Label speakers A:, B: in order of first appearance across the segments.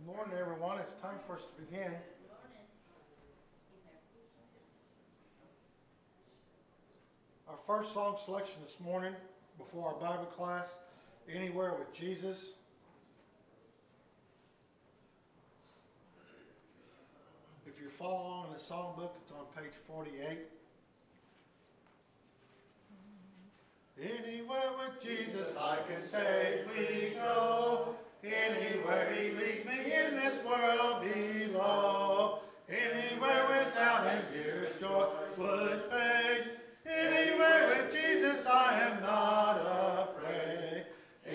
A: Good morning, everyone. It's time for us to begin. Our first song selection this morning, before our Bible class, Anywhere with Jesus. If you're following along in the songbook, it's on page 48. Anywhere with Jesus I can safely go. Anywhere he leads me in this world below. Anywhere without him dearest joy would fade. Anywhere with Jesus I am not afraid.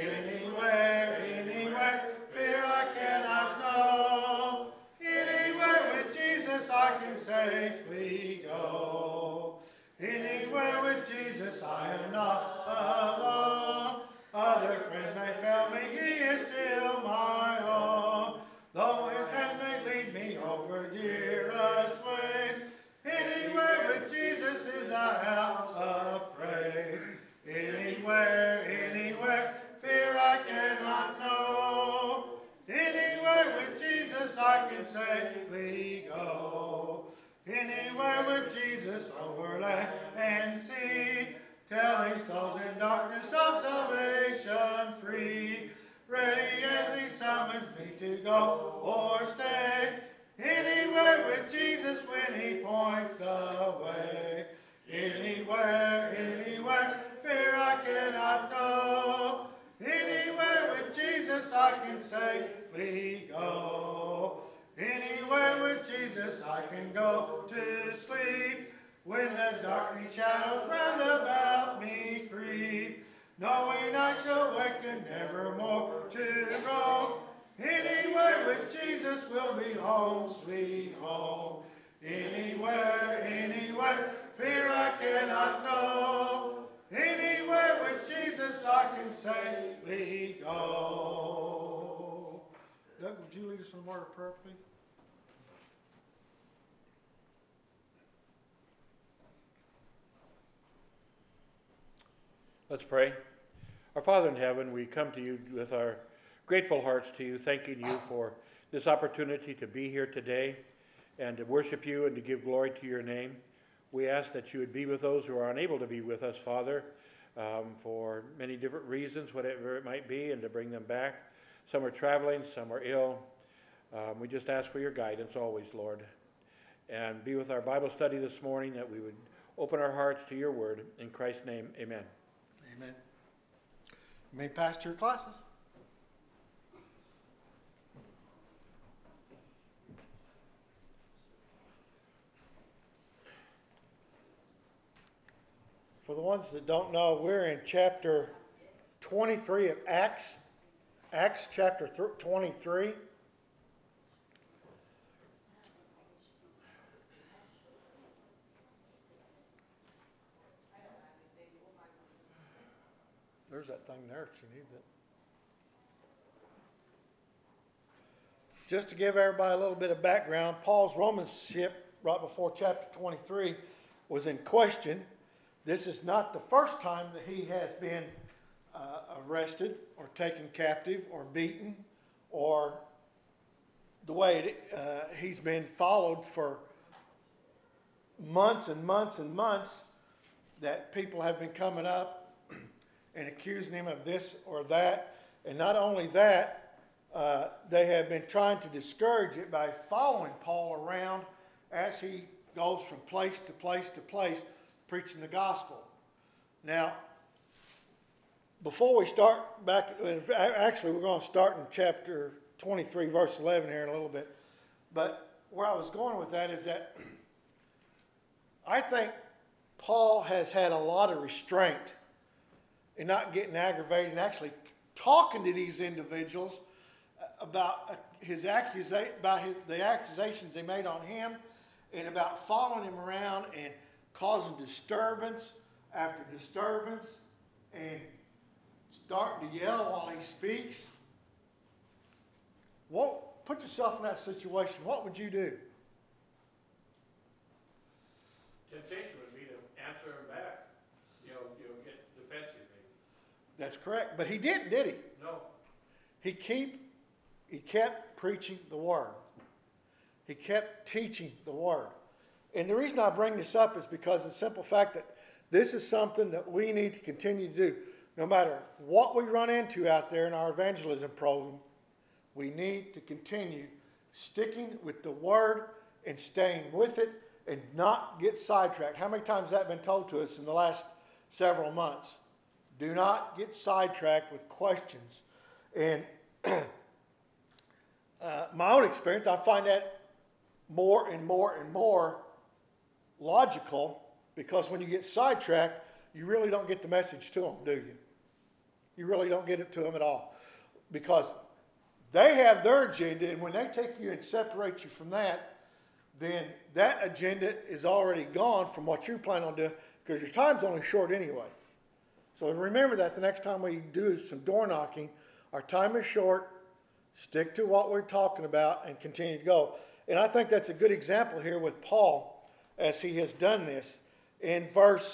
A: Anywhere, fear I cannot know. Anywhere with Jesus I can safely go. Anywhere with Jesus I am not alone. Other friends may fail me, he is still my own. Though his hand may lead me over dearest ways, anywhere with Jesus is a house of praise. Anywhere, fear I cannot know. Anywhere with Jesus I can safely go. Anywhere with Jesus over land and sea, telling souls in darkness of salvation free, ready as he summons me to go or stay. Anywhere with Jesus when he points the way. Anywhere, fear I cannot know. Anywhere with Jesus I can safely go. Anywhere with Jesus I can go to sleep when the darkening shadows round about me creep, knowing I shall waken never more to roam. Anywhere with Jesus will be home, sweet home. Anywhere, fear I cannot know. Anywhere with Jesus I can safely go. Doug, would you lead us in a word of prayer, please?
B: Let's pray. Our Father in heaven, we come to you with our grateful hearts to you, thanking you for this opportunity to be here today and to worship you and to give glory to your name. We ask that you would be with those who are unable to be with us, Father, for many different reasons, whatever it might be, and to bring them back. Some are traveling, some are ill. We just ask for your guidance always, Lord. And be with our Bible study this morning, that we would open our hearts to your word. In Christ's name, amen.
A: Amen. You may pass to your classes. For the ones that don't know, we're in chapter 23 of Acts. Acts chapter 23. There's that thing there if she needs it. Just to give everybody a little bit of background, Paul's Romanship right before chapter 23 was in question. This is not the first time that he has been arrested or taken captive or beaten, or the way he's been followed for months and months and months, that people have been coming up and accusing him of this or that. And not only that, they have been trying to discourage it by following Paul around as he goes from place to place to place preaching the gospel. Now, before we start back, actually we're going to start in chapter 23, verse 11 here in a little bit. But where I was going with that is that I think Paul has had a lot of restraint in not getting aggravated and actually talking to these individuals about the accusations they made on him, and about following him around and causing disturbance after disturbance and starting to yell while he speaks. Put yourself in that situation. What would you do?
B: Temptation would be to answer him back. You'll get defensive maybe.
A: That's correct. But he didn't, did he?
B: No.
A: He he kept preaching the Word. He kept teaching the Word. And the reason I bring this up is because of the simple fact that this is something that we need to continue to do. No matter what we run into out there in our evangelism program, we need to continue sticking with the Word and staying with it and not get sidetracked. How many times has that been told to us in the last several months? Do not get sidetracked with questions. And my own experience, I find that more and more and more logical, because when you get sidetracked, you really don't get the message to them, do you? You really don't get it to them at all. Because they have their agenda, and when they take you and separate you from that, then that agenda is already gone from what you're planning on doing, because your time's only short anyway. So remember that the next time we do some door knocking, our time is short, stick to what we're talking about, and continue to go. And I think that's a good example here with Paul as he has done this. In verse,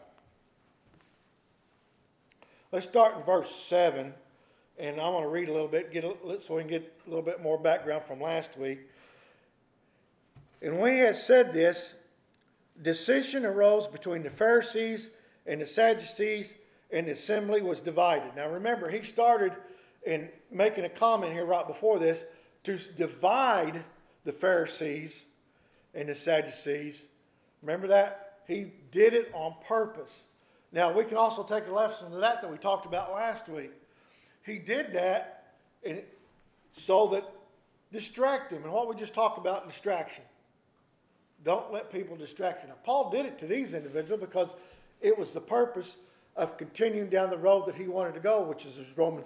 A: let's start in verse 7, and I want to read a little bit so we can get a little bit more background from last week. And when he had said this, dissension arose between the Pharisees and the Sadducees, and the assembly was divided. Now remember, he started in making a comment here right before this to divide the Pharisees and the Sadducees. Remember that? He did it on purpose. Now we can also take a lesson to that we talked about last week. He did that so that distract them. And what we just talked about, distraction. Don't let people distract you. Now Paul did it to these individuals because it was the purpose of continuing down the road that he wanted to go, which is his Roman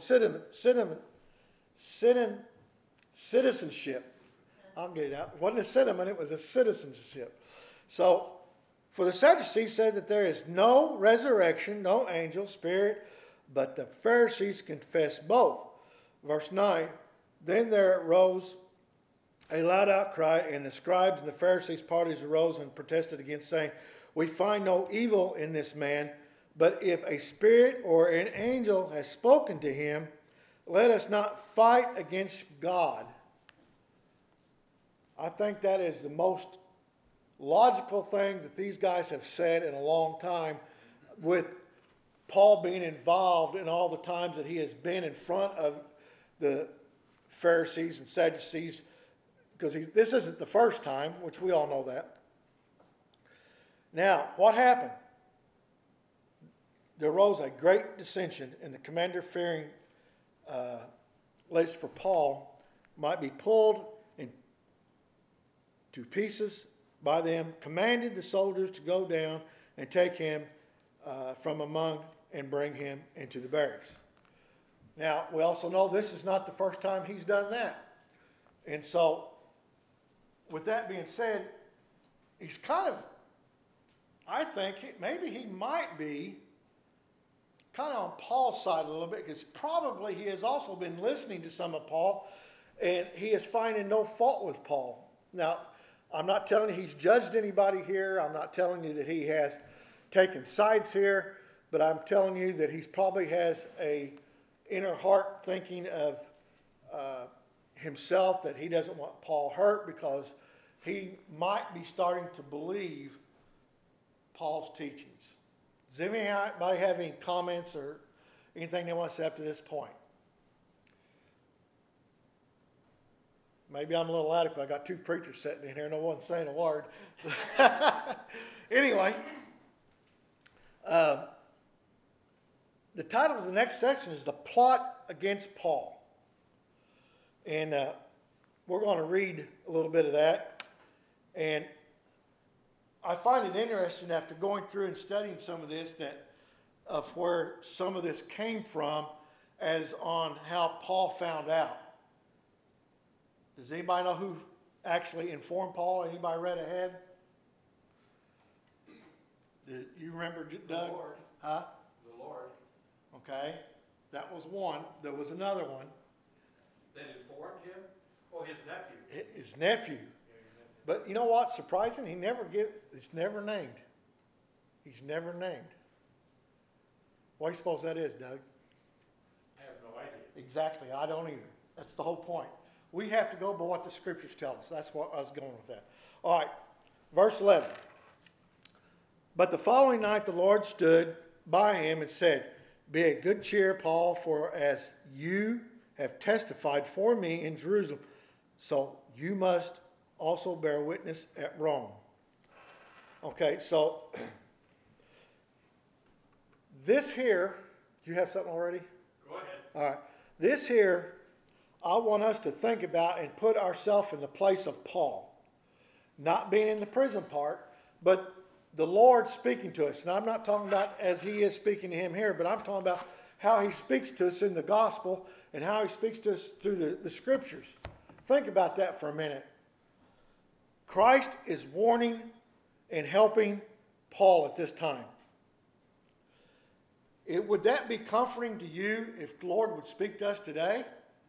A: citizenship. I'll get it out. It wasn't a cinnamon, it was a citizenship. So, for the Sadducees said that there is no resurrection, no angel, spirit, but the Pharisees confess both. Verse 9, then there arose a loud outcry, and the scribes and the Pharisees' parties arose and protested against, saying, we find no evil in this man, but if a spirit or an angel has spoken to him, let us not fight against God. I think that is the most logical thing that these guys have said in a long time, with Paul being involved in all the times that he has been in front of the Pharisees and Sadducees, because this isn't the first time, which we all know that. Now, what happened? There arose a great dissension, and the commander, fearing lest for Paul might be pulled into pieces by them, commanded the soldiers to go down and take him from among and bring him into the barracks. Now, we also know this is not the first time he's done that. And so, with that being said, he's kind of, I think, maybe he might be kind of on Paul's side a little bit, because probably he has also been listening to some of Paul, and he is finding no fault with Paul. Now, I'm not telling you he's judged anybody here. I'm not telling you that he has taken sides here, but I'm telling you that he probably has a inner heart thinking of himself, that he doesn't want Paul hurt, because he might be starting to believe Paul's teachings. Does anybody have any comments or anything they want to say up to this point? Maybe I'm a little adequate. I got two preachers sitting in here, no one's saying a word. Anyway, the title of the next section is The Plot Against Paul. And we're going to read a little bit of that. And I find it interesting, after going through and studying some of this, that of where some of this came from, as on how Paul found out. Does anybody know who actually informed Paul? Anybody read ahead? Do you remember, Doug?
C: The Lord.
A: Huh?
C: The Lord.
A: Okay. That was one. There was another one.
C: That informed him? Oh, his nephew.
A: His nephew. But you know what's surprising? It's never named. He's never named. What do you suppose that is, Doug?
C: I have no idea.
A: Exactly. I don't either. That's the whole point. We have to go by what the scriptures tell us. That's what I was going with that. All right, verse 11. But the following night the Lord stood by him and said, Be of good cheer, Paul, for as you have testified for me in Jerusalem, so you must also bear witness at Rome. Okay, so this here, do you have something already?
C: Go ahead.
A: All right. This here, I want us to think about and put ourselves in the place of Paul. Not being in the prison part, but the Lord speaking to us. And I'm not talking about as he is speaking to him here, but I'm talking about how he speaks to us in the gospel and how he speaks to us through the scriptures. Think about that for a minute. Christ is warning and helping Paul at this time. Would that be comforting to you if the Lord would speak to us today?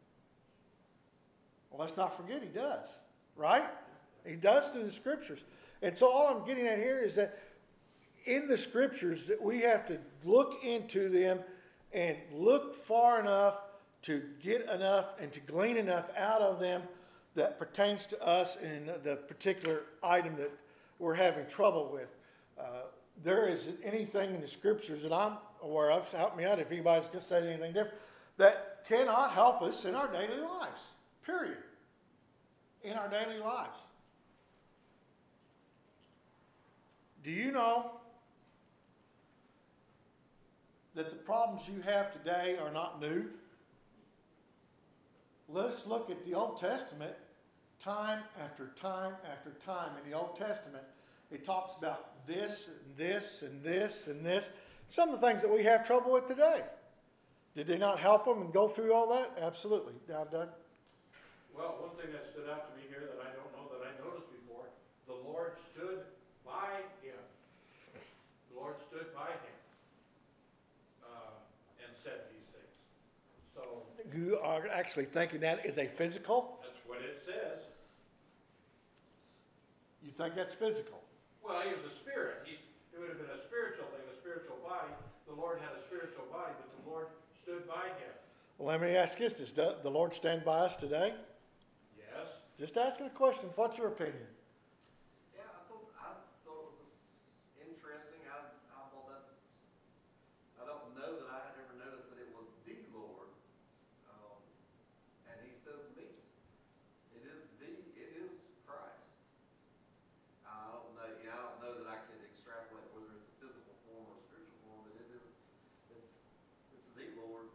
A: Well, let's not forget he does, right? He does through the scriptures. And so all I'm getting at here is that in the scriptures that we have to look into them and look far enough to get enough and to glean enough out of them that pertains to us in the particular item that we're having trouble with. There isn't anything in the scriptures that I'm aware of, help me out if anybody's going to say anything different, that cannot help us in our daily lives, period. In our daily lives. Do you know that the problems you have today are not new? Let's look at the Old Testament. Time after time after time in the Old Testament, it talks about this and this and this and this. Some of the things that we have trouble with today. Did they not help them and go through all that? Absolutely. Now, Doug?
C: Well, one thing that stood out to me here that I don't know that I noticed before, the Lord stood by him. The Lord stood by him and said these things. So
A: You are actually thinking that is a physical?
C: that's what it says.
A: You think that's physical?
C: Well, he was a spirit. It would have been a spiritual thing, a spiritual body. The Lord had a spiritual body, but the Lord stood by him.
A: Well, let me ask you this. Does the Lord stand by us today?
C: Yes.
A: Just asking a question. What's your opinion?
D: Yeah, I thought it was just interesting. I thought that I don't know that I had ever noticed that it was the Lord, and he says me. It is Christ. I don't know. I don't know that I could extrapolate whether it's a physical form or a spiritual form, but it's the Lord.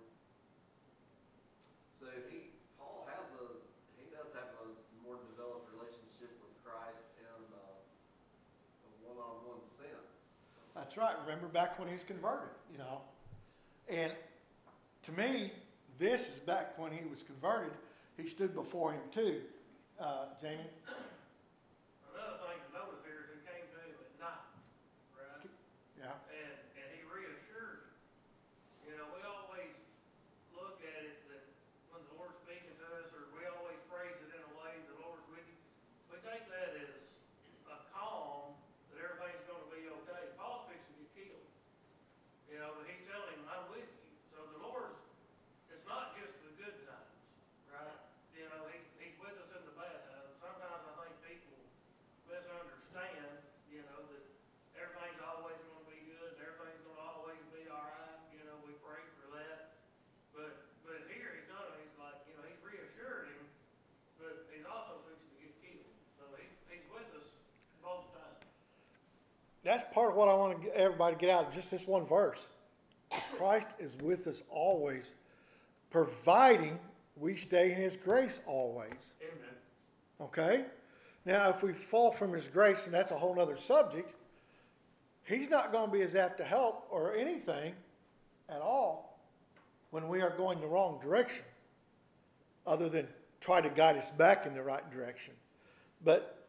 D: So Paul does have a more developed relationship with Christ in a one-on-one sense.
A: That's right. Remember back when he was converted, you know. And to me, this is back when he was converted. He stood before him too. Jamie?
E: Another thing to notice here is who came to him at night, right?
A: Yeah.
E: And he reassured him. You know, we always look at it that when the Lord's speaking to us, or we always phrase it in a way, the Lord's with you. We take that as a calm that everything's going to be okay. Paul's fixing to get killed. You know, but he's telling him, I'm with you. So the Lord's, it's not just the good times, right? You know, he's with us in the bad times. Sometimes I think people misunderstand, you know, that everything's always going to be good, everything's going to always be all right. You know, we pray for that. But here he's like, you know, he's reassured him, but he's also fixing to get killed. So he's with us both times.
A: That's part of what I want everybody to get out of just this one verse. Christ is with us always, providing we stay in his grace always.
C: Amen.
A: Okay? Now, if we fall from his grace, and that's a whole other subject, he's not going to be as apt to help or anything at all when we are going the wrong direction, other than try to guide us back in the right direction. But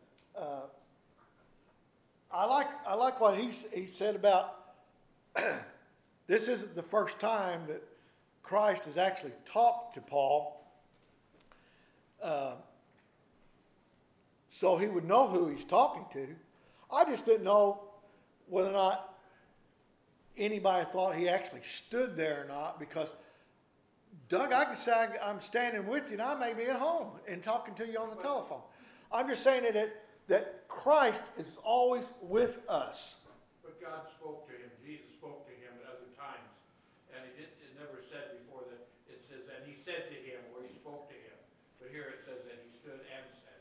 A: I like what he said about this isn't the first time that Christ has actually talked to Paul. So he would know who he's talking to. I just didn't know whether or not anybody thought he actually stood there or not, because Doug, I can say I'm standing with you and I may be at home and talking to you on the telephone. I'm just saying that Christ is always with us.
C: But God spoke to him, Jesus spoke to him at other times. And it never said before that, it says, and he said to him, or he spoke to him. But here it says that he stood and said.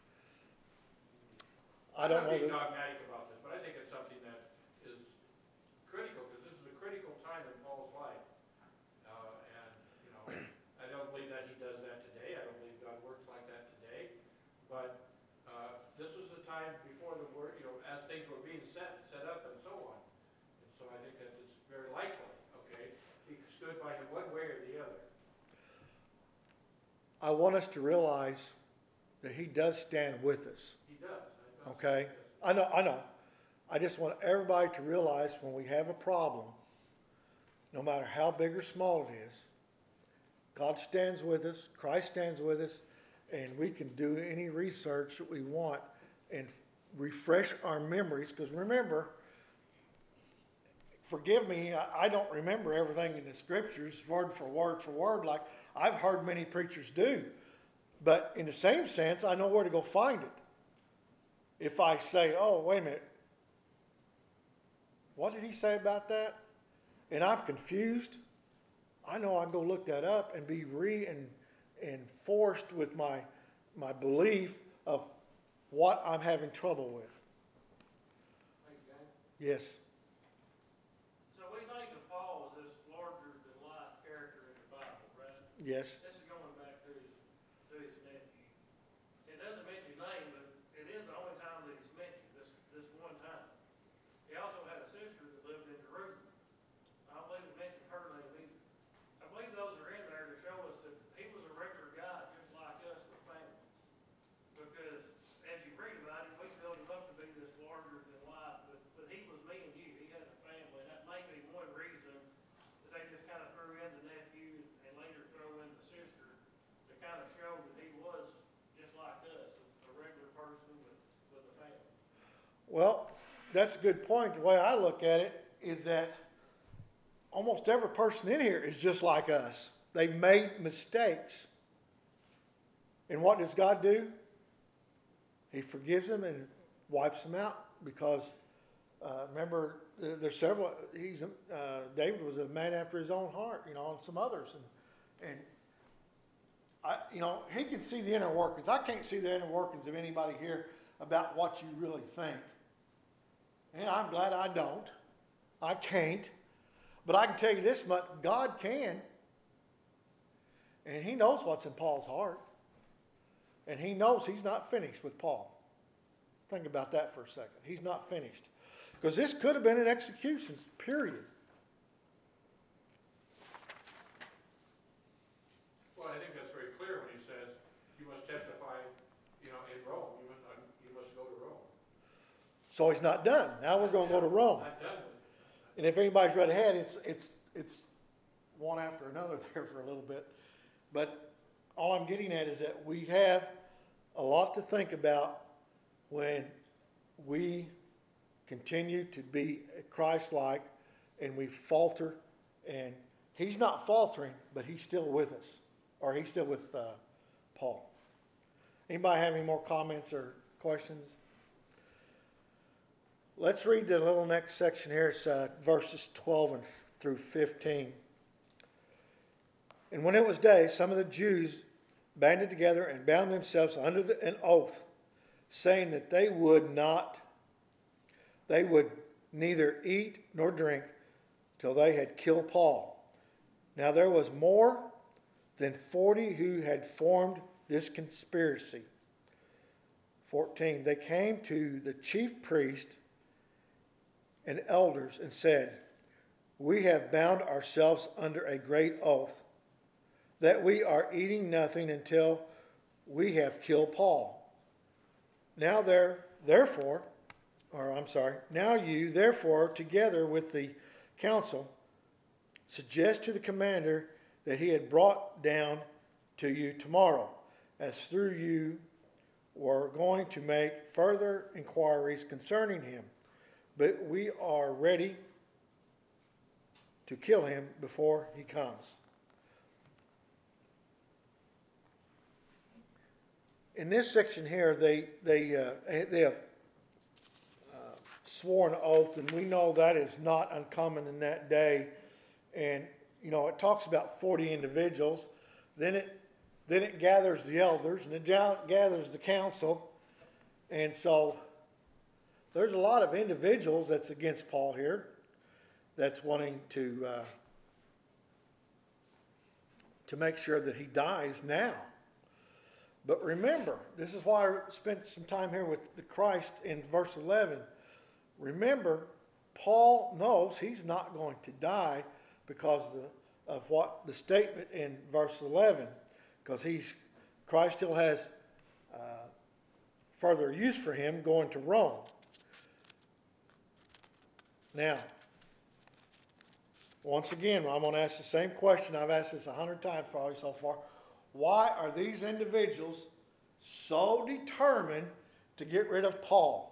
A: I don't
C: I'm
A: know
C: not being
A: that,
C: dogmatic about this, but I think it's something that is critical, because this is a critical time in Paul's life. And, you know, I don't believe that he does that today. I don't believe God works like that today. But this was the time before the word, you know, as things were being set up and so on. And so I think that it's very likely, okay, he stood by him one way or the other.
A: I want us to realize that he does stand with us.
C: He does. I
A: Okay? I know. I just want everybody to realize when we have a problem, no matter how big or small it is, God stands with us, Christ stands with us, and we can do any research that we want and refresh our memories. Because remember, forgive me, I don't remember everything in the scriptures word for word like I've heard many preachers do. But in the same sense, I know where to go find it. If I say, oh, wait a minute, what did he say about that? And I'm confused, I know I can go look that up and be reinforced with my belief of what I'm having trouble with. Yes.
E: So we think of Paul as this larger-than-life character in the Bible, right?
A: Yes.
E: This is going back to his nephew. It doesn't mention his name, but it is the only time that he's mentioned, this one time. He also had a sister that lived in Jerusalem. I don't believe it mentioned her name either. I believe those are in there to show us that he was a regular guy, just like us with families. Because as you read about him, we built him up to be this larger than life, but he was me and you. He had a family, and that may be one reason that they just kind of threw in the nephew and later throw in the sister to kind of show that he was just like us, a regular person with a family.
A: Well, that's a good point. The way I look at it is that almost every person in here is just like us. They've made mistakes. And what does God do? He forgives them and wipes them out because remember, there's several. David was a man after his own heart, you know, and some others, and you know, he can see the inner workings. I can't see the inner workings of anybody here about what you really think, and I'm glad I don't. I can't, but I can tell you this much: God can, and He knows what's in Paul's heart, and He knows he's not finished with Paul. Think about that for a second. He's not finished. Because this could have been an execution, period.
C: Well, I think that's very clear when he says, you must testify, you know, in Rome. You must go to Rome.
A: So he's not done. Now we're going to go to Rome.
C: Not done with it.
A: And if anybody's read ahead, it's one after another there for a little bit. But all I'm getting at is that we have a lot to think about when we continue to be Christ-like and we falter, and he's not faltering, but he's still with us, or he's still with Paul. Anybody have any more comments or questions? Let's read the little next section here. It's verses 12 through 15. And when it was day, some of the Jews banded together and bound themselves under an oath, saying that they would neither eat nor drink till they had killed Paul. Now there was more than 40 who had formed this conspiracy. 14. They came to the chief priest and elders and said, "We have bound ourselves under a great oath that we are eating nothing until we have killed Paul. Now you, therefore, together with the council, suggest to the commander that he had brought down to you tomorrow, as through you were going to make further inquiries concerning him. But we are ready to kill him before he comes." in this section here, they have sworn oath, and we know that is not uncommon in that day. And you know, it talks about 40 individuals. Then it gathers the elders, and it gathers the council. And so there's a lot of individuals that's against Paul here, that's wanting to make sure that he dies now. But remember, this is why I spent some time here with the Christ in verse 11. Remember, Paul knows he's not going to die because of what the statement in verse 11, because Christ still has further use for him going to Rome. Now, once again, I'm going to ask the same question. I've asked this 100 times probably so far. Why are these individuals so determined to get rid of Paul?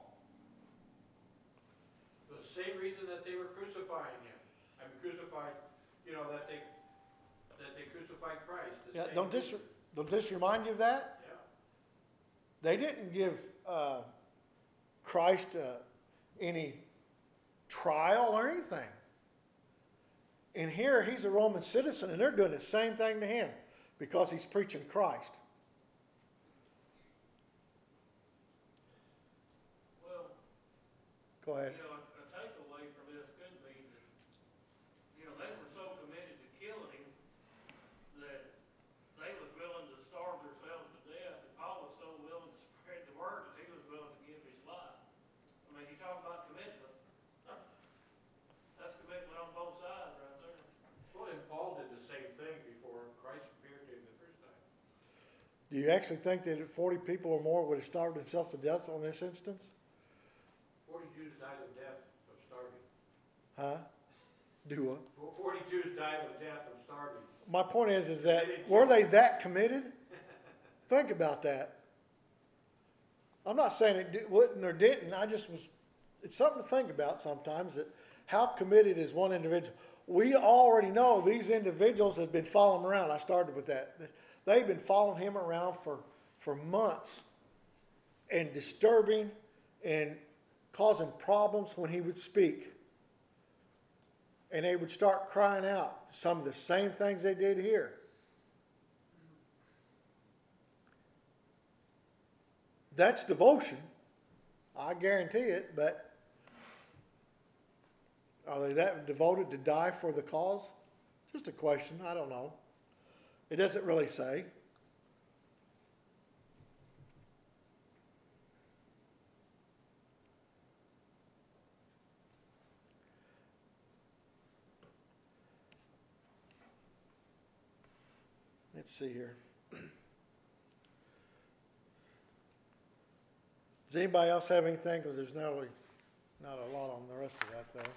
C: The same reason that they were crucifying him. I mean, crucified, you know, that they crucified Christ. The
A: Yeah,
C: same
A: don't
C: reason.
A: this remind you of that?
C: Yeah.
A: They didn't give Christ any trial or anything. And here he's a Roman citizen, and they're doing the same thing to him because he's preaching Christ.
E: Well,
A: Go ahead.
E: you know, a takeaway from this could be that, you know, they were so committed to killing him that they was willing to starve themselves to death, and Paul was so willing to spread the word that he was willing to give his life. I mean, you talk about commitment. That's commitment on both sides right there.
C: Well, and Paul did the same thing before Christ appeared to him the first time.
A: Do you actually think that 40 people or more would have starved themselves to death on this instance?
C: 40 Jews died of death of starving.
A: Huh? Do what?
C: 40 Jews died of death of starving.
A: My point is that were they that committed? Think about that. I'm not saying it wouldn't or didn't. It's something to think about sometimes, that how committed is one individual. We already know these individuals have been following him around. I started with that. They've been following him around for months and disturbing and causing problems when he would speak. And they would start crying out some of the same things they did here. That's devotion. I guarantee it, but are they that devoted to die for the cause? Just a question. I don't know. It doesn't really say. Let's see here. Does anybody else have anything? Because there's not a lot on the rest of that, though.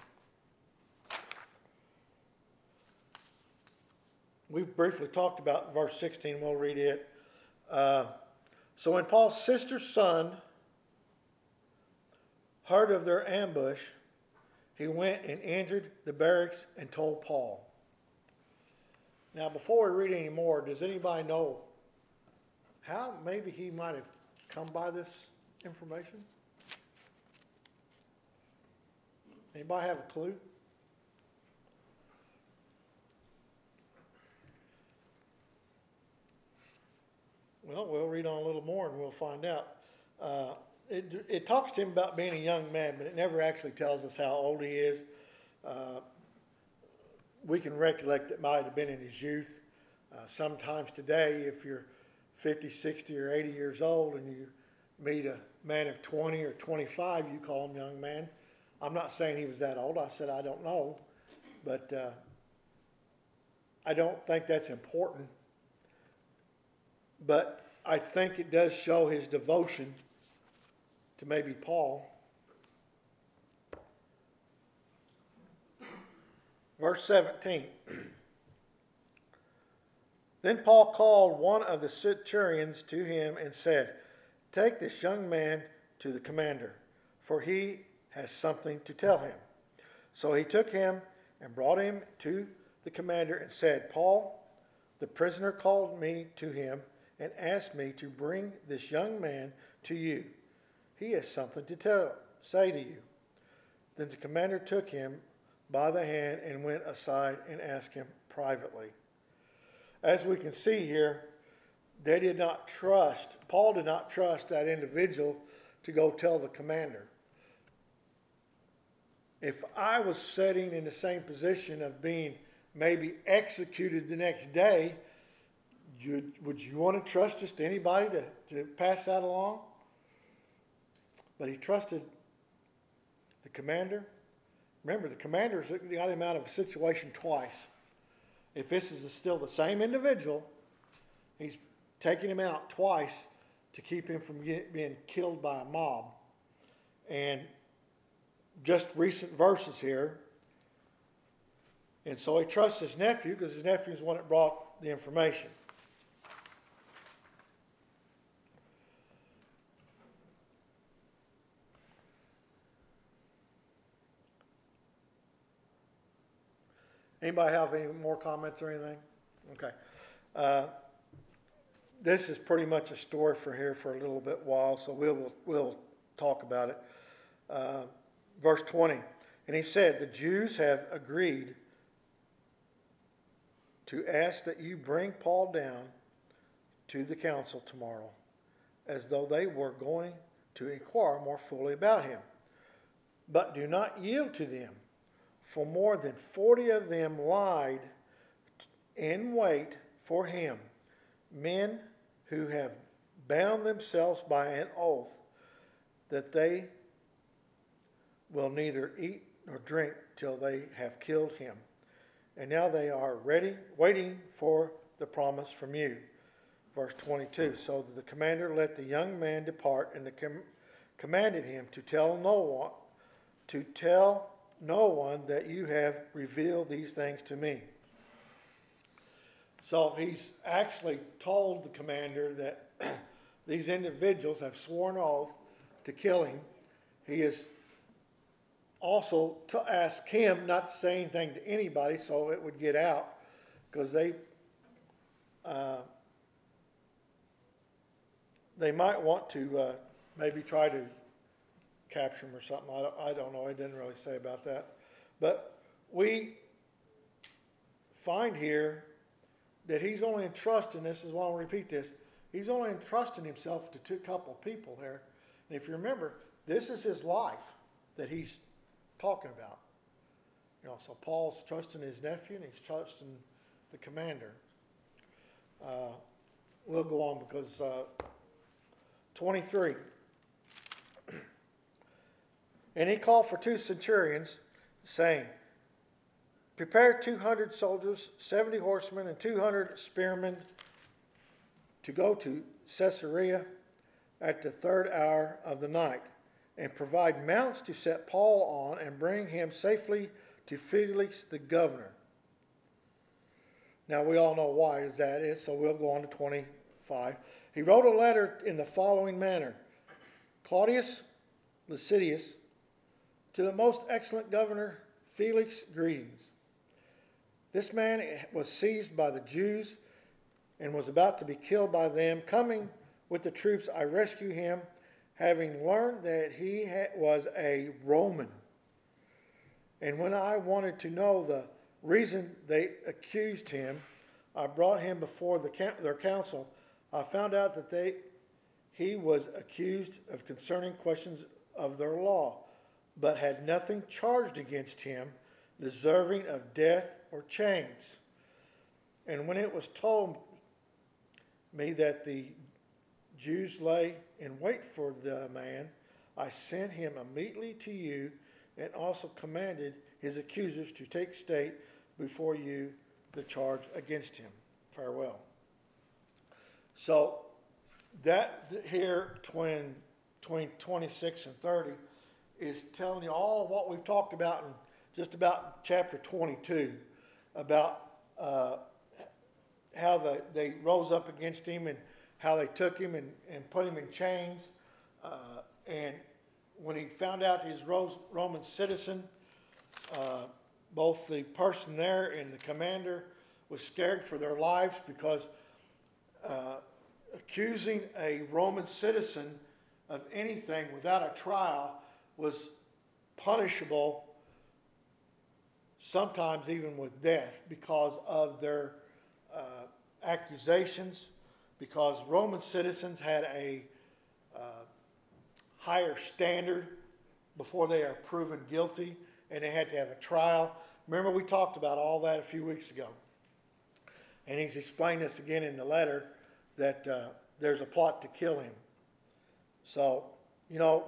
A: We've briefly talked about verse 16. We'll read it. So when Paul's sister's son heard of their ambush, he went and entered the barracks and told Paul. Now, before we read any more, does anybody know how maybe he might have come by this information? Anybody have a clue? Well, we'll read on a little more and we'll find out. It talks to him about being a young man, but it never actually tells us how old he is. We can recollect it might have been in his youth. Sometimes today, if you're 50, 60, or 80 years old and you meet a man of 20 or 25, you call him young man. I'm not saying he was that old. I said I don't know. But I don't think that's important. But I think it does show his devotion to maybe Paul. Verse 17. Then Paul called one of the centurions to him and said, "Take this young man to the commander, for he has something to tell him." So he took him and brought him to the commander and said, "Paul, the prisoner, called me to him and asked me to bring this young man to you. He has something to say to you. Then the commander took him by the hand and went aside and asked him privately. As we can see here, Paul did not trust that individual to go tell the commander. If I was sitting in the same position of being maybe executed the next day, would you want to trust just anybody to pass that along? But he trusted the commander. Remember, the commander's got him out of a situation twice. If this is still the same individual, he's taking him out twice to keep him from being killed by a mob. And just recent verses here. And so he trusts his nephew because his nephew is the one that brought the information. Anybody have any more comments or anything? Okay. This is pretty much a story for here for a little bit while, so we'll talk about it. Verse 20, and he said, the Jews have agreed to ask that you bring Paul down to the council tomorrow, as though they were going to inquire more fully about him. But do not yield to them, for more than 40 of them lied in wait for him, men who have bound themselves by an oath that they will neither eat nor drink till they have killed him. And now they are ready, waiting for the promise from you. Verse 22, so the commander let the young man depart, and commanded him to tell no one that you have revealed these things to me. So he's actually told the commander that these individuals have sworn oath to kill him. He is also to ask him not to say anything to anybody so it would get out, because they might want to maybe try to capture him or something. I don't know. I didn't really say about that. But we find here that he's only entrusting, this is why I want to repeat this, he's only entrusting himself to a couple of people there. And if you remember, this is his life that he's talking about. You know, so Paul's trusting his nephew and he's trusting the commander. We'll go on because 23. And he called for 2 centurions, saying, prepare 200 soldiers, 70 horsemen, and 200 spearmen to go to Caesarea at the 3rd hour of the night, and provide mounts to set Paul on and bring him safely to Felix the governor. Now we all know why that is, so we'll go on to 25. He wrote a letter in the following manner. Claudius Lysidius, to the most excellent governor, Felix, greetings. This man was seized by the Jews and was about to be killed by them. Coming with the troops, I rescue him, having learned that he was a Roman. And when I wanted to know the reason they accused him, I brought him before their council. I found out that he was accused of concerning questions of their law, but had nothing charged against him deserving of death or chains. And when it was told me that the Jews lay in wait for the man, I sent him immediately to you, and also commanded his accusers to take state before you the charge against him. Farewell. So that here between 26 and 30 is telling you all of what we've talked about in just about chapter 22, about how they rose up against him and how they took him and put him in chains. And when he found out he was Roman citizen, both the person there and the commander was scared for their lives, because accusing a Roman citizen of anything without a trial was punishable, sometimes even with death, because of their accusations, because Roman citizens had a higher standard before they are proven guilty, and they had to have a trial. Remember, we talked about all that a few weeks ago. And he's explained this again in the letter, that there's a plot to kill him. So, you know,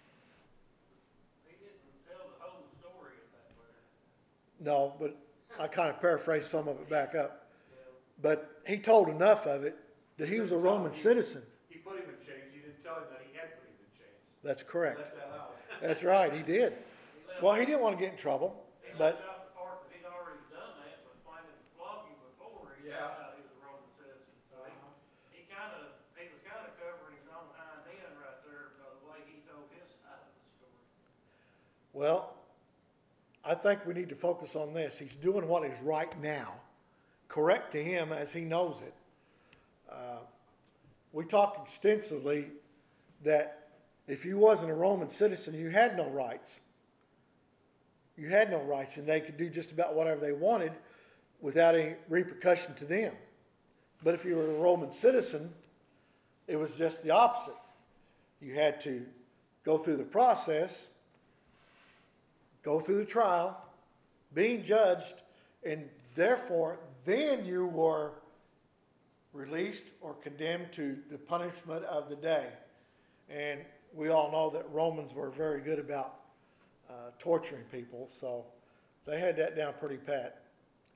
E: He didn't tell the whole story of that letter.
A: no, but I kind of paraphrased some of it back up.
E: Yeah.
A: But he told enough of it that he was a Roman citizen.
C: He put him in chains, he didn't tell him that he had put him in chains.
A: That's
C: He
A: correct.
C: left that out.
A: That's right, he did.
E: He left
A: Well, he didn't want to get in trouble,
E: He
A: but
E: left out the part that he'd already done that, but planning to flog him before he
C: Yeah.
E: found out he was a Roman citizen. So he was kind of covering his own hind end right there by the way he told his side of the story.
A: well, I think we need to focus on this. He's doing what is right now, correct to him as he knows it. We talked extensively that if you wasn't a Roman citizen, you had no rights. You had no rights, and they could do just about whatever they wanted without any repercussion to them. But if you were a Roman citizen, it was just the opposite. You had to go through the process, go through the trial, being judged, and therefore then you were released or condemned to the punishment of the day. And we all know that Romans were very good about torturing people, so they had that down pretty pat.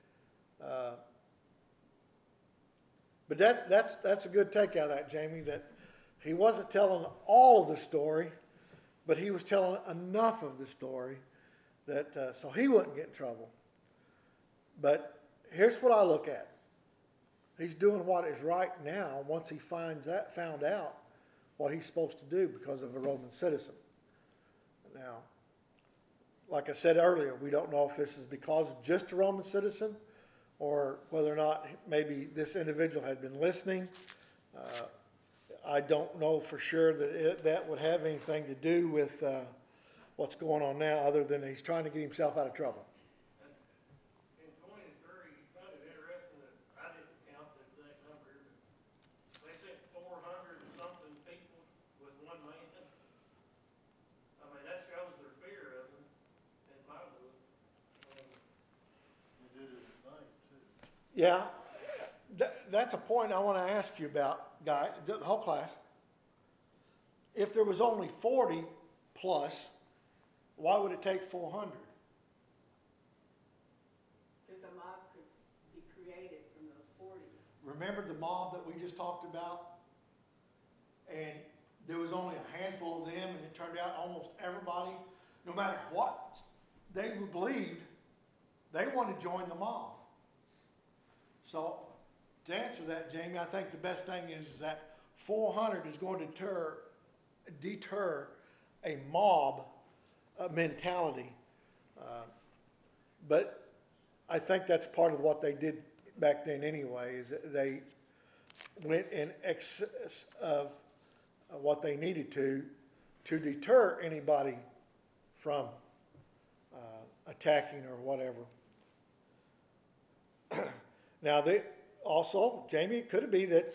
A: But that's a good take out of that, Jamie, that he wasn't telling all of the story, but he was telling enough of the story that so he wouldn't get in trouble. But here's what I look at. He's doing what is right now once he found out what he's supposed to do because of a Roman citizen. Now, like I said earlier, we don't know if this is because of just a Roman citizen or whether or not maybe this individual had been listening. I don't know for sure that that would have anything to do with what's going on now, other than he's trying to get himself out of trouble.
E: In 23, I found it interesting that I didn't count the exact number, but they sent 400 and something people with one man. I mean, that shows their fear of him in my book.
F: You did it at night, too.
A: Yeah, that's a point I want to ask you about, Guy, the whole class. If there was only 40 plus, why would it take 400?
G: Because a mob could be created from those 40.
A: Remember the mob that we just talked about? And there was only a handful of them, and it turned out almost everybody, no matter what they believed, they wanted to join the mob. So, to answer that, Jamie, I think the best thing is that 400 is going to deter a mob mentality. But I think that's part of what they did back then anyway, is that they went in excess of what they needed to deter anybody from attacking or whatever. Now, Jamie, it could be that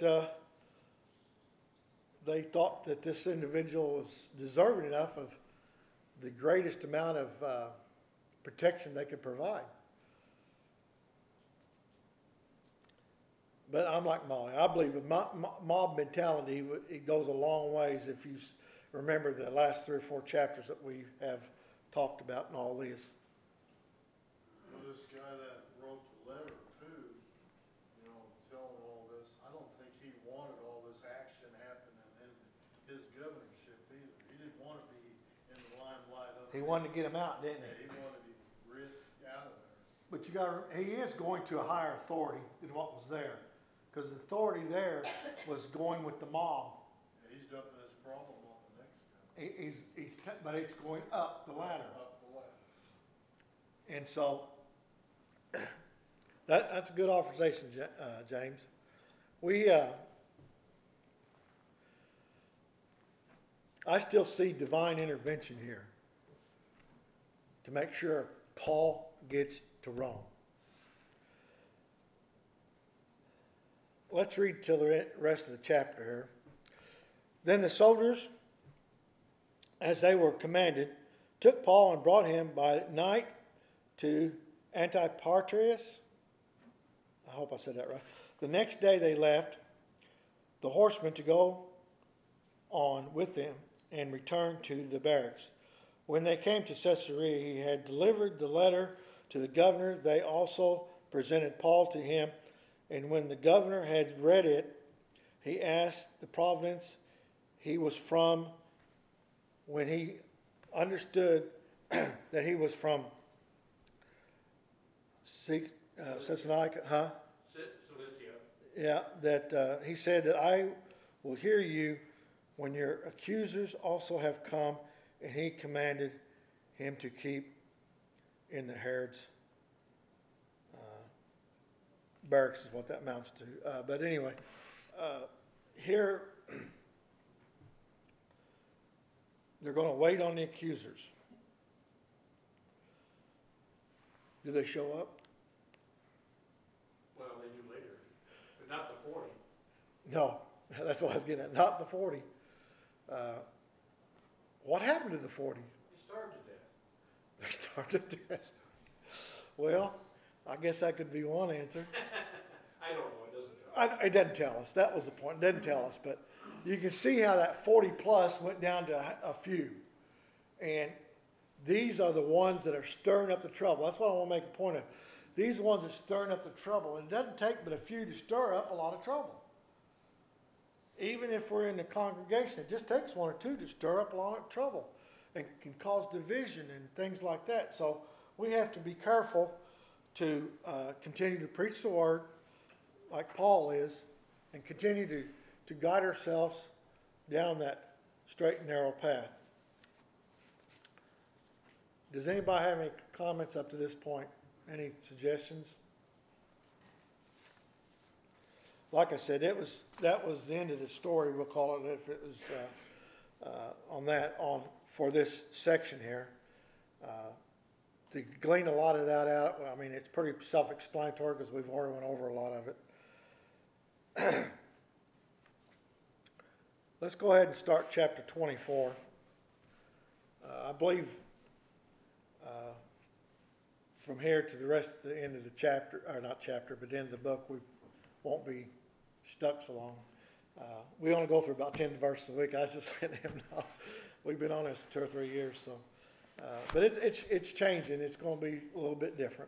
A: they thought that this individual was deserving enough of the greatest amount of protection they could provide. But I'm like Molly. I believe with mob mentality, it goes a long ways if you remember the last 3 or 4 chapters that we have talked about in all this.
F: Well, this guy that wrote the letter too, you know, telling all this, I don't think he wanted all this action happening in his governorship either. He didn't want to be in the limelight of.
A: He wanted to get him out, didn't
F: Yeah,
A: he?
F: he wanted to rid out of there.
A: But he is going to a higher authority than what was there. Because the authority there was going with the mob.
F: Yeah, he's dumping his problem on the next guy.
A: But it's going up the ladder.
F: Up the ladder.
A: And so, that's a good observation, James. We I still see divine intervention here to make sure Paul gets to Rome. Let's read till the rest of the chapter here. Then the soldiers, as they were commanded, took Paul and brought him by night to Antipatris. I hope I said that right. The next day they left the horsemen to go on with them and return to the barracks. When they came to Caesarea, he had delivered the letter to the governor. They also presented Paul to him, and when the governor had read it, he asked the province he was from. When he understood that he was from Thessalonica,
C: Cilicia.
A: yeah, that he said that I will hear you when your accusers also have come, and he commanded him to keep in the Herod's barracks is what that amounts to. But anyway, here they're going to wait on the accusers. Do they show up?
C: Well, they do later, but not the 40.
A: No, that's what I was getting at. Not the 40. What happened to the 40?
C: He starved to death.
A: They started to death. Well, I guess that could be one answer.
C: I don't know, it doesn't tell.
A: It doesn't tell us. That was the point. It doesn't tell us. But you can see how that 40 plus went down to a few. And these are the ones that are stirring up the trouble. That's what I want to make a point of. These are the ones that are stirring up the trouble. And it doesn't take but a few to stir up a lot of trouble. Even if we're in the congregation, it just takes one or two to stir up a lot of trouble and can cause division and things like that. So we have to be careful to continue to preach the word like Paul is and continue to guide ourselves down that straight and narrow path. Does anybody have any comments up to this point? Any suggestions? Like I said, that was the end of the story, we'll call it, if it was for this section here. To glean a lot of that out, I mean, it's pretty self-explanatory because we've already went over a lot of it. Let's go ahead and start chapter 24. I believe from here to the rest of the end of the chapter, or not chapter, but the end of the book, we won't be stuck so long. We only go through about 10 verses a week. I was just letting him know. We've been on this 2 or 3 years, so. But it's changing. It's going to be a little bit different.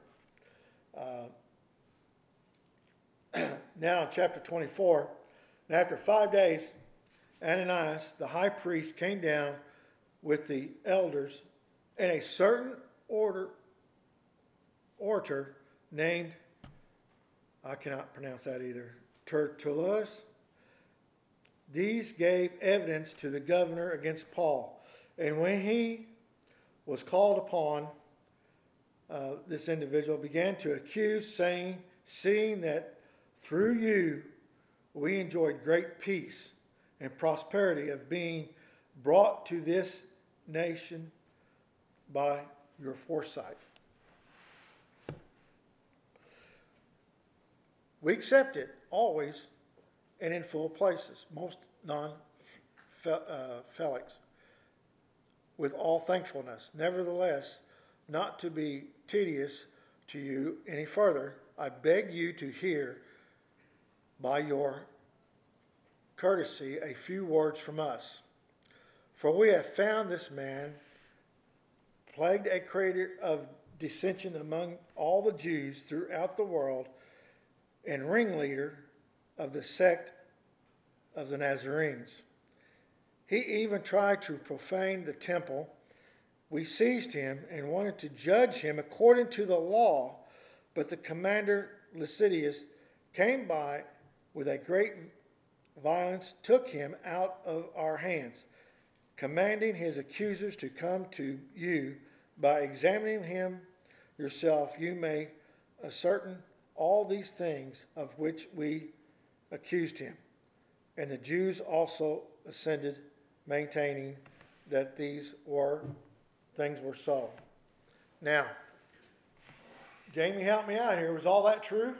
A: Now in chapter 24, and after 5 days, Ananias, the high priest, came down with the elders and a certain orator named, I cannot pronounce that either, Tertullus. These gave evidence to the governor against Paul. And when he was called upon, this individual began to accuse, saying, seeing that through you we enjoyed great peace and prosperity of being brought to this nation by your foresight. We accept it always and in full places, most non-Felix, with all thankfulness. Nevertheless, not to be tedious to you any further, I beg you to hear by your courtesy a few words from us. For we have found this man plagued a creator of dissension among all the Jews throughout the world, and ringleader of the sect of the Nazarenes. He even tried to profane the temple. We seized him and wanted to judge him according to the law, but the commander Lysidius came by with a great violence, took him out of our hands, commanding his accusers to come to you. By examining him yourself, you may ascertain all these things of which we accused him. And the Jews also assented maintaining that these things were so. Now, Jamie, help me out here. Was all that true?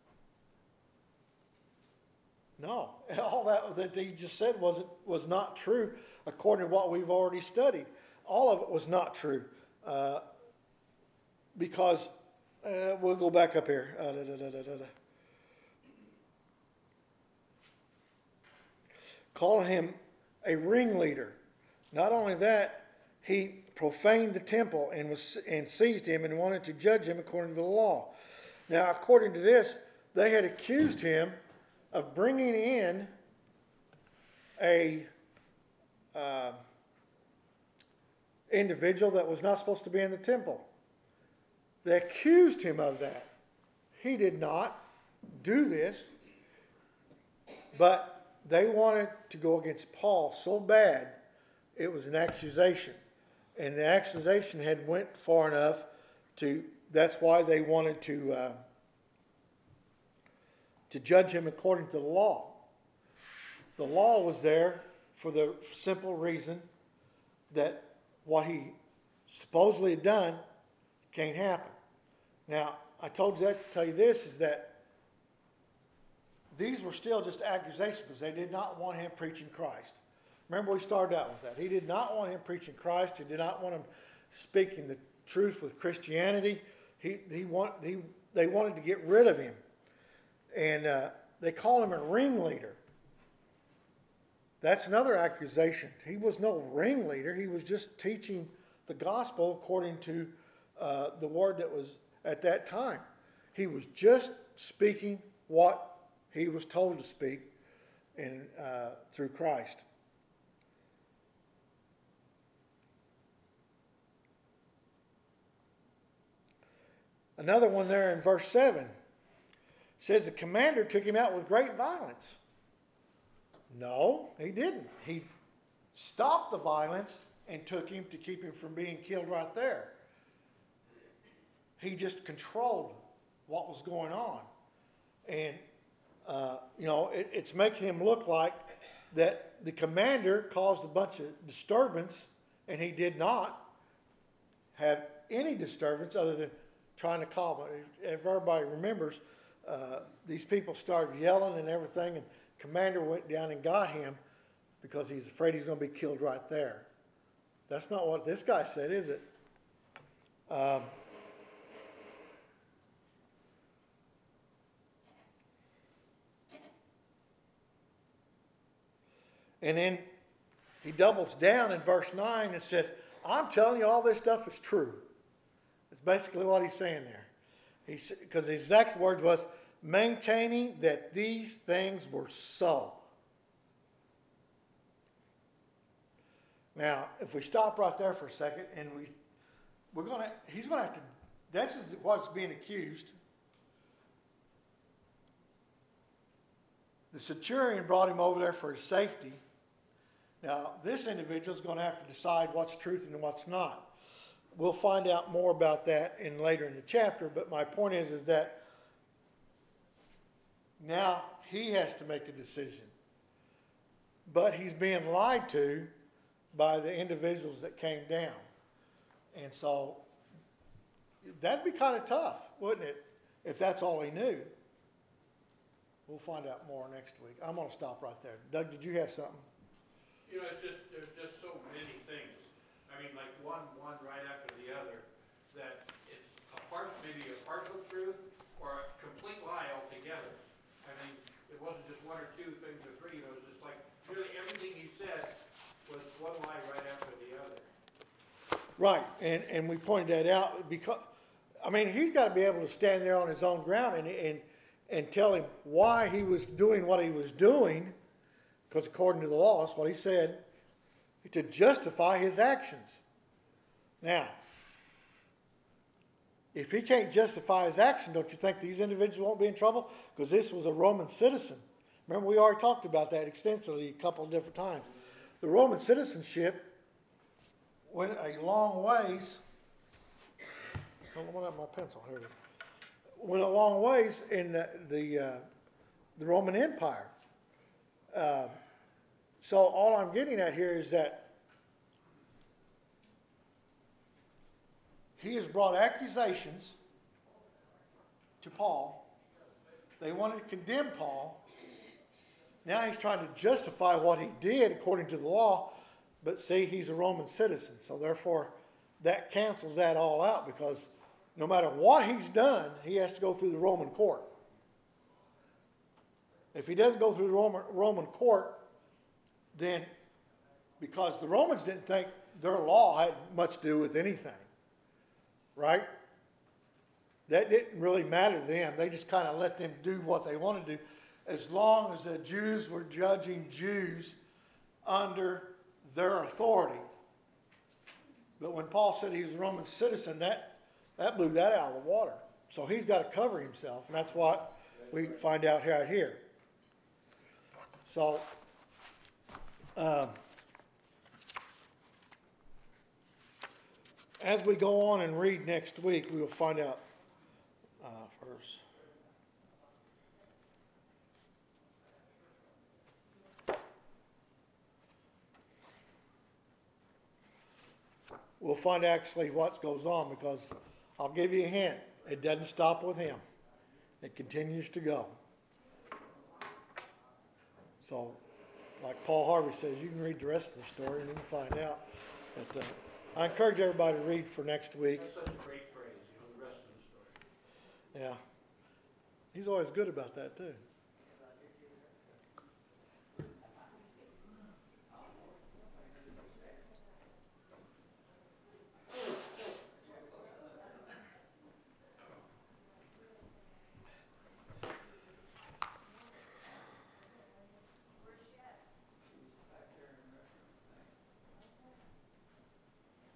A: No, all that he just said was not true according to what we've already studied. All of it was not true, because we'll go back up here. Calling him a ringleader. Not only that, he profaned the temple and seized him and wanted to judge him according to the law. Now, according to this, they had accused him of bringing in a individual that was not supposed to be in the temple. They accused him of that. He did not do this, but they wanted to go against Paul so bad, it was an accusation. And the accusation had went far enough that's why they wanted to judge him according to the law. The law was there for the simple reason that what he supposedly had done can't happen. Now, I told you that to tell you this, is that these were still just accusations because they did not want him preaching Christ. Remember, we started out with that. He did not want him preaching Christ. He did not want him speaking the truth with Christianity. They wanted to get rid of him. And they call him a ringleader. That's another accusation. He was no ringleader. He was just teaching the gospel according to the word that was at that time. He was just speaking what he was told to speak through Christ. Another one there in verse 7 says the commander took him out with great violence. No, he didn't. He stopped the violence and took him to keep him from being killed right there. He just controlled what was going on. And, it's making him look like that the commander caused a bunch of disturbance, and he did not have any disturbance other than trying to calm it. If everybody remembers, these people started yelling and everything, and commander went down and got him because he's afraid he's going to be killed right there. That's not what this guy said, is it? And then he doubles down in verse 9 and says, I'm telling you all this stuff is true. That's basically what he's saying there. Because the exact words was, maintaining that these things were so. Now, if we stop right there for a second, and he's going to have to, this is what's being accused. The centurion brought him over there for his safety. Now, this individual is going to have to decide what's truth and what's not. We'll find out more about that later in the chapter, but my point is that now he has to make a decision. But he's being lied to by the individuals that came down. And so that'd be kind of tough, wouldn't it, if that's all he knew? We'll find out more next week. I'm going to stop right there. Doug, did you have something?
C: There's just so many things. I mean, like one right after the other, that it's maybe a partial truth or a complete lie altogether. I mean, it wasn't just one or two things or three. It was just like really everything he said was one lie right after the other.
A: Right, and we pointed that out because, he's got to be able to stand there on his own ground and tell him why he was doing what he was doing, because according to the law, that's what he said, to justify his actions. Now, if he can't justify his action, don't you think these individuals won't be in trouble? Because this was a Roman citizen. Remember, we already talked about that extensively a couple of different times. The Roman citizenship went a long ways. I don't want to have my pencil here. Went a long ways in the Roman Empire. So all I'm getting at here is that he has brought accusations to Paul. They wanted to condemn Paul. Now he's trying to justify what he did according to the law, but see, he's a Roman citizen, so therefore that cancels that all out, because no matter what he's done, he has to go through the Roman court. If he doesn't go through the Roman court, then, because the Romans didn't think their law had much to do with anything, right? That didn't really matter to them. They just kind of let them do what they wanted to do, as long as the Jews were judging Jews under their authority. But when Paul said he was a Roman citizen, that blew that out of the water. So he's got to cover himself, and that's what we find out right here. So, as we go on and read next week, we will find out first. We'll find actually what goes on, because I'll give you a hint. It doesn't stop with him. It continues to go. So, like Paul Harvey says, you can read the rest of the story and you can find out. But I encourage everybody to read for next week.
C: That's such a great phrase, the rest of the story.
A: Yeah. He's always good about that too.